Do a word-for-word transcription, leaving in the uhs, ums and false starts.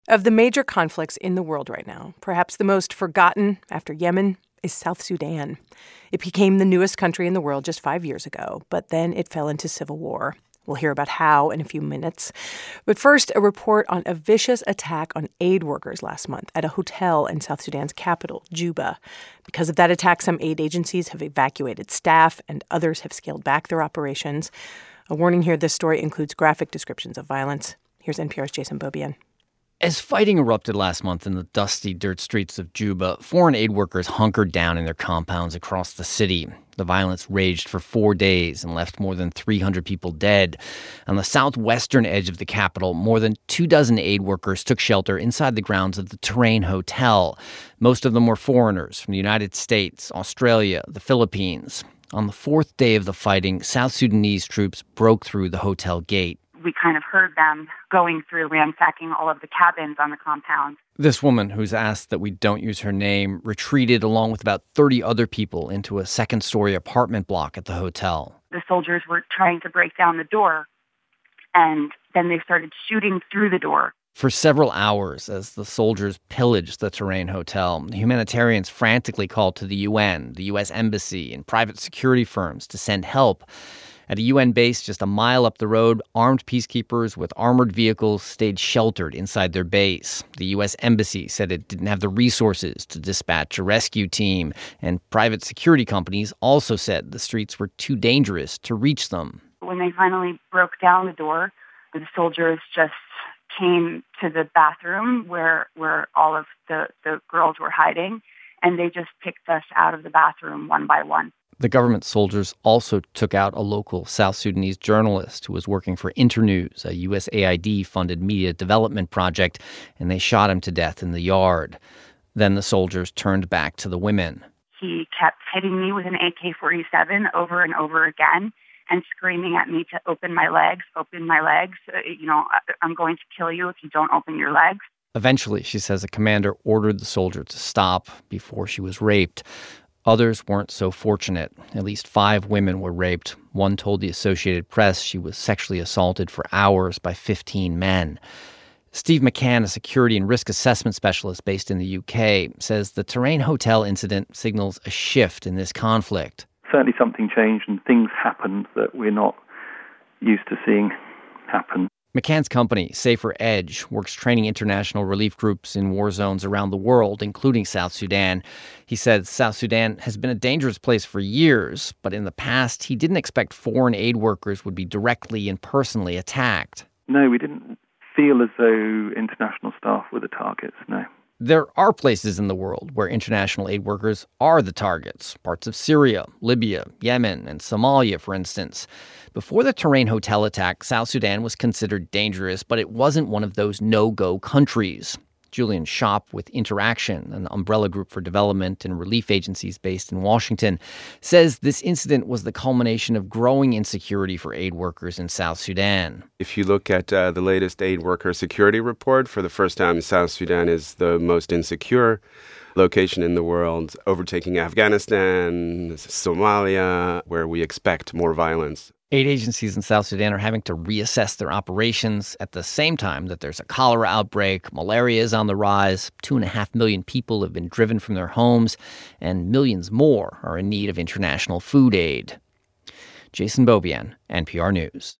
Of the major conflicts in the world right now, perhaps the most forgotten after Yemen is South Sudan. It became the newest country in the world just five years ago, but then it fell into civil war. We'll hear about how in a few minutes. But first, a report on a vicious attack on aid workers last month at a hotel in South Sudan's capital, Juba. Because of that attack, some aid agencies have evacuated staff and others have scaled back their operations. A warning here, this story includes graphic descriptions of violence. Here's N P R's Jason Beaubien. As fighting erupted last month in the dusty dirt streets of Juba, foreign aid workers hunkered down in their compounds across the city. The violence raged for four days and left more than three hundred people dead. On the southwestern edge of the capital, more than two dozen aid workers took shelter inside the grounds of the Terrain Hotel. Most of them were foreigners from the United States, Australia, the Philippines. On the fourth day of the fighting, South Sudanese troops broke through the hotel gate. We kind of heard them going through, ransacking all of the cabins on the compound. This woman, who's asked that we don't use her name, retreated along with about thirty other people into a second-story apartment block at the hotel. The soldiers were trying to break down the door, and then they started shooting through the door. For several hours, as the soldiers pillaged the Terrain Hotel, humanitarians frantically called to the U N, the U S Embassy, and private security firms to send help. At a U N base just a mile up the road, armed peacekeepers with armored vehicles stayed sheltered inside their base. The U S Embassy said it didn't have the resources to dispatch a rescue team, and private security companies also said the streets were too dangerous to reach them. When they finally broke down the door, the soldiers just came to the bathroom where where all of the, the girls were hiding, and they just picked us out of the bathroom one by one. The government soldiers also took out a local South Sudanese journalist who was working for Internews, a U S A I D-funded media development project, and they shot him to death in the yard. Then the soldiers turned back to the women. He kept hitting me with an A K forty-seven over and over again and screaming at me to open my legs, open my legs. Uh, you know, I'm going to kill you if you don't open your legs. Eventually, she says, a commander ordered the soldier to stop before she was raped. Others weren't so fortunate. At least five women were raped. One told the Associated Press she was sexually assaulted for hours by fifteen men. Steve McCann, a security and risk assessment specialist based in the U K, says the Terrain Hotel incident signals a shift in this conflict. Certainly something changed and things happened that we're not used to seeing happen. McCann's company, Safer Edge, works training international relief groups in war zones around the world, including South Sudan. He said South Sudan has been a dangerous place for years, but in the past, he didn't expect foreign aid workers would be directly and personally attacked. No, we didn't feel as though international staff were the targets, no. There are places in the world where international aid workers are the targets. Parts of Syria, Libya, Yemen, and Somalia, for instance. Before the Terrain Hotel attack, South Sudan was considered dangerous, but it wasn't one of those no-go countries. Julian Schopp with Interaction, an umbrella group for development and relief agencies based in Washington, says this incident was the culmination of growing insecurity for aid workers in South Sudan. If you look at uh, the latest aid worker security report, for the first time, South Sudan is the most insecure location in the world, overtaking Afghanistan, Somalia, where we expect more violence. Aid agencies in South Sudan are having to reassess their operations at the same time that there's a cholera outbreak, malaria is on the rise, two and a half million people have been driven from their homes, and millions more are in need of international food aid. Jason Beaubien, N P R News.